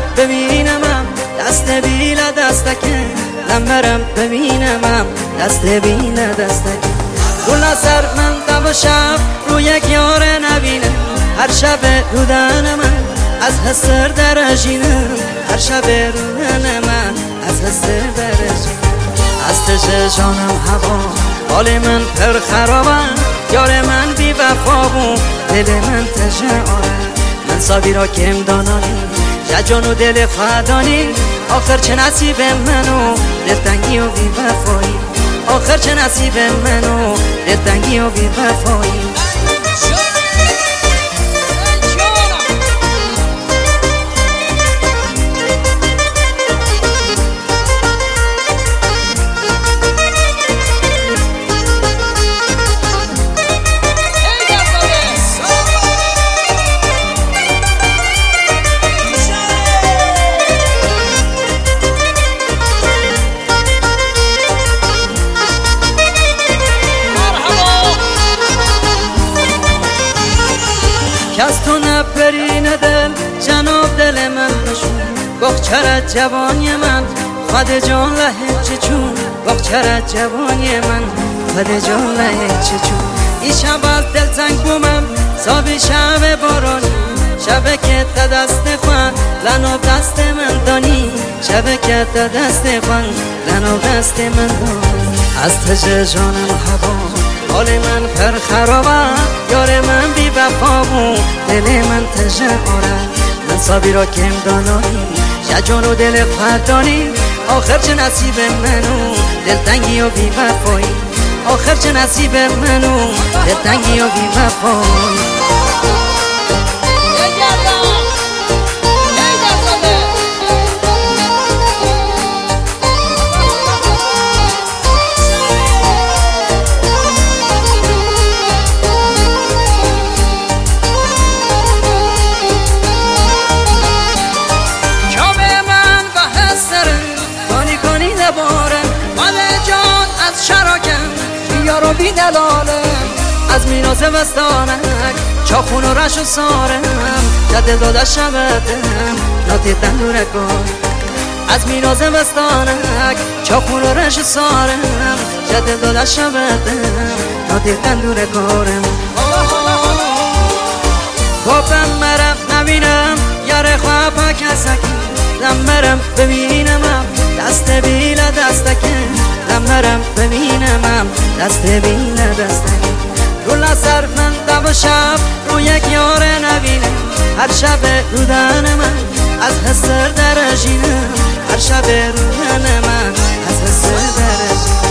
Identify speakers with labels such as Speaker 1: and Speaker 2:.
Speaker 1: ببینمم دست بیله دستکه نمرم ببینمم دست بیله دستکه رولا سر من دو شب رو یک یار نبینم هر شب رودن من از حسر درجینم هر شب رودن من از حسر درجینم از تشه جانم هوا حال من پر خرابم یار من بی وفا بود دل من تشه آره من سابی را کم دانانی یا جان و دل خدانی آخر چه نصیب منو دلتنگی و بی وفایی آخر چه نصیب منو دلتنگی و بی وفایی که از تو نبرین دل جناب دل من نشون بخچرت جوانی من خود جان لحجه چون بخچرت جوانی من خود جان لحجه چون این شب از دل زنگ بومم صابی شب بارانی شب که تا دست خوان لنو دست من دانی شب که تا دست خوان لنو دست من دانی از تجه جانم هوا حال من پر خرابم یار من بی وفا بود دل من تجه آره من صابی را کم دانانی یا جان و دل خدانی آخر چه نصیب منو دلتنگی و بی وفایی آخر چه نصیب منو دلتنگی و بی وفایی یارو بی دلالم از میناز وستانک چاخون و رش و سارم جده داده شبتم ناتی تندوره کن از میناز وستانک چاخون و رش و سارم جده داده شبتم ناتی تندوره کارم گفتم مرم نبینم یاره خواه کسکی نمرم ببینمم دست بیله دستکه نمرم ببینمم دست بیله دستکه رولا سر من دو شب رو یک یار نبینم هر شب رودن من از حسر درجینم هر شب رودن من از حسر درجینم